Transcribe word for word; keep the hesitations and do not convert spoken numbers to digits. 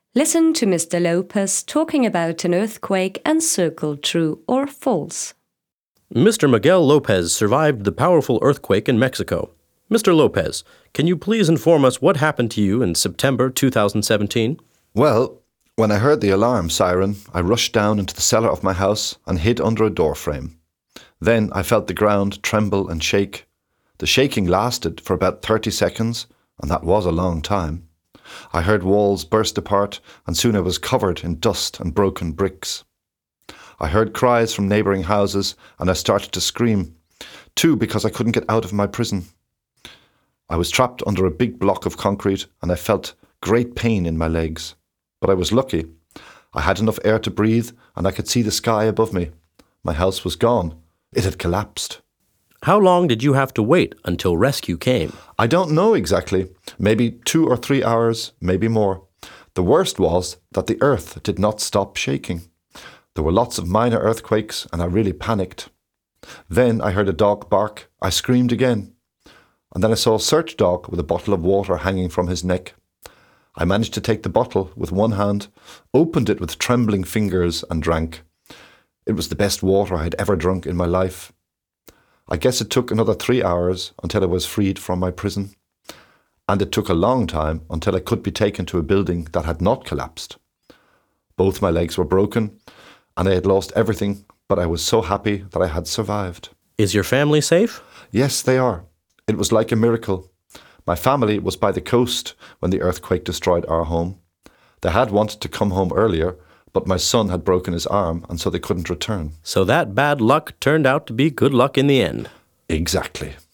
Listen to Mister Lopez talking about an earthquake and circle true or false. Mister Miguel Lopez survived the powerful earthquake in Mexico. Mister Lopez, can you please inform us what happened to you in September two thousand seventeen? Well, when I heard the alarm siren, I rushed down into the cellar of my house and hid under a door frame. Then I felt the ground tremble and shake. The shaking lasted for about thirty seconds, and that was a long time. I heard walls burst apart, and soon I was covered in dust and broken bricks. I heard cries from neighbouring houses, and I started to scream, too, because I couldn't get out of my prison. I was trapped under a big block of concrete, and I felt great pain in my legs. But I was lucky. I had enough air to breathe, and I could see the sky above me. My house was gone. It had collapsed. How long did you have to wait until rescue came? I don't know exactly. Maybe two or three hours, maybe more. The worst was that the earth did not stop shaking. There were lots of minor earthquakes, and I really panicked. Then I heard a dog bark. I screamed again. And then I saw a search dog with a bottle of water hanging from his neck. I managed to take the bottle with one hand, opened it with trembling fingers, and drank. It was the best water I had ever drunk in my life. I guess it took another three hours until I was freed from my prison. And it took a long time until I could be taken to a building that had not collapsed. Both my legs were broken, and I had lost everything, but I was so happy that I had survived. Is your family safe? Yes, they are. It was like a miracle. My family was by the coast when the earthquake destroyed our home. They had wanted to come home earlier, but my son had broken his arm, and so they couldn't return. So that bad luck turned out to be good luck in the end. Exactly.